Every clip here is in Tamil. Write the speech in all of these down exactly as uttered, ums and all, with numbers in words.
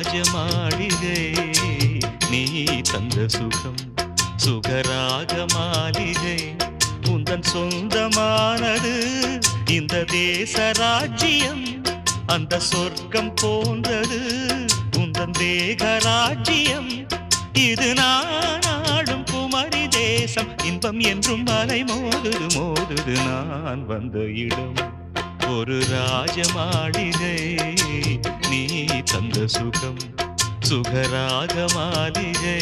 ராஜமாளிகை நீ தந்த சுகம் சுகராக மாளிகை உந்தன் சொந்தமானது இந்த தேச ராஜ்யம் அந்த சொர்க்கம் போன்றது உந்தன் தேக ராஜ்யம் இது நாடும் குமரி தேசம் இன்பம் என்றும் மலை மோதுது மோதுது நான் வந்த இடம் ஒரு ராஜமாளிகை நீ தந்த சுகம் சுகராக மாளிகை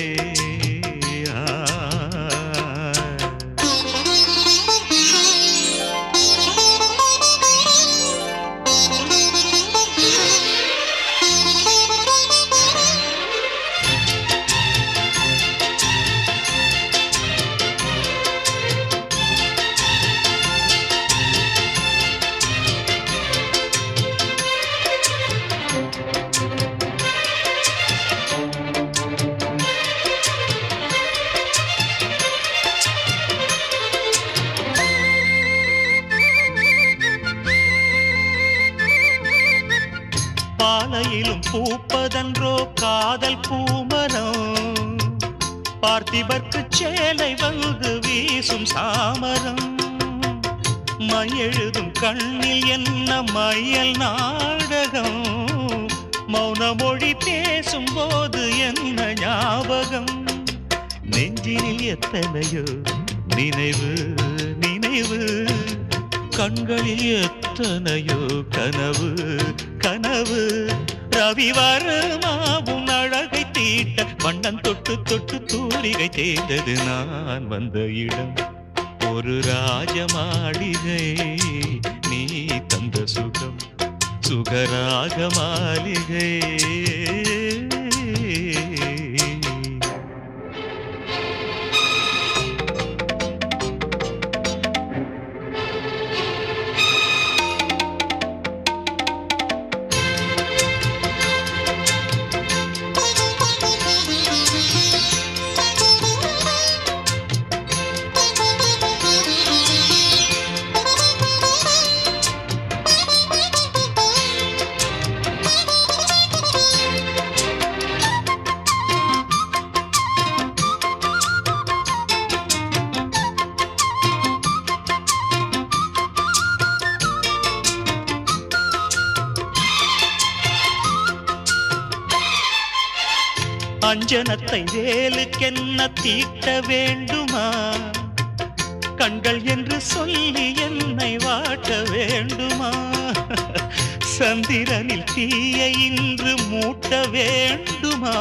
பாலையிலும் பூப்பதன்றோ காதல் பூமரம் பார்த்திபர்க்கு சேலை வந்து வீசும் சாமரம் மையெழுதும் கண்ணில் என்ன மையல் நாடகம் மௌன மொழி பேசும் போது என்ன ஞாபகம் நெஞ்சினில் எத்தனையோ நினைவு நினைவு கண்களில் எத்தனையோ கனவு கனவு ரவி வருமாவும் அழகை தீட்ட வண்ணம் தொட்டு தொட்டு தூரிகை தேர்ந்தது நான் வந்த இடம் ஒரு ராஜமாளிகை நீ தந்த சுகம் சுகராக மாளிகை அஞ்சனத்தை வேலுக்கென்ன தீட்ட வேண்டுமா கண்கள் என்று சொல்லி என்னை வாட்ட வேண்டுமா சந்திரனில் தீயை இன்று மூட்ட வேண்டுமா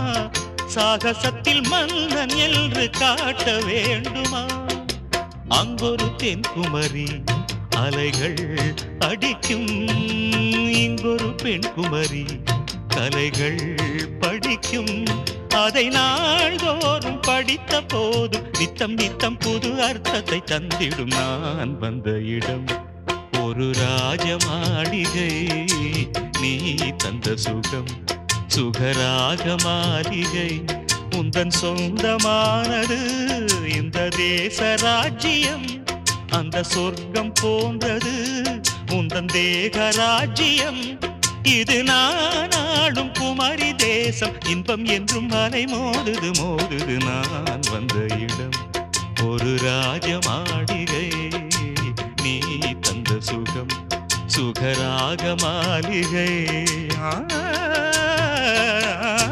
சாகசத்தில் மன்னன் என்று காட்ட வேண்டுமா அங்கொரு தென்குமரி அலைகள் அடிக்கும் இங்கொரு பெண்குமரி கலைகள் படிக்கும் அதை நாள்தோறும் படித்த போதும் நித்தம் நித்தம் புது அர்த்தத்தை தந்திடும் நான் வந்த இடம் ஒரு ராஜமாளிகை நீ தந்த சுகம் சுகராக மாளிகை உந்தன் சொந்தமானது இந்த தேச ராஜ்யம் அந்த சொர்க்கம் போன்றது உந்தன் தேக ராஜ்யம் இது நாடும் குமரி தேசம் இன்பம் என்றும் மலை மோதுது மோதுது நான் வந்த இடம் ஒரு ராஜமாளிகை நீ தந்த சுகம் சுகராக மாளிகை ஆ